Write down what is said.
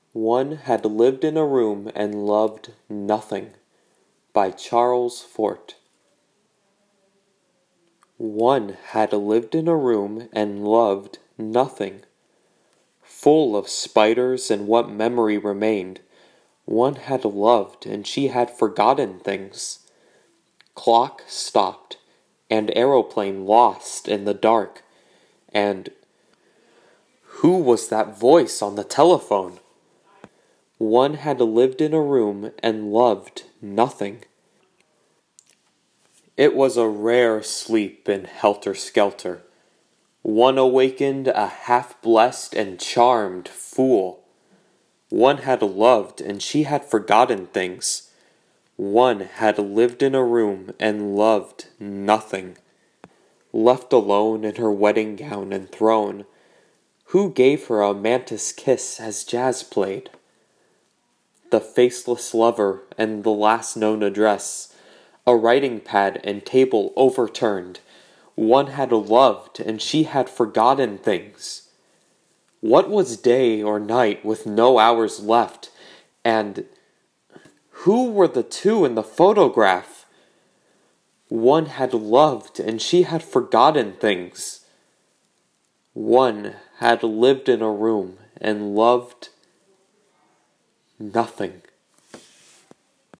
One had lived in a room and loved nothing. By Charles Fort. One had lived in a room and loved nothing. Full of spiders and what memory remained, one had loved and she had forgotten things. Clock stopped, and aeroplane lost in the dark, and who was that voice on the telephone? One had lived in a room and loved nothing. It was a rare sleep in helter-skelter. One awakened a half-blessed and charmed fool. One had loved and she had forgotten things. One had lived in a room and loved nothing. Left alone in her wedding gown and throne, who gave her a mantis kiss as jazz played? The faceless lover and the last known address, a writing pad and table overturned. One had loved and she had forgotten things. What was day or night with no hours left? And who were the two in the photograph? One had loved and she had forgotten things. One had lived in a room and loved nothing.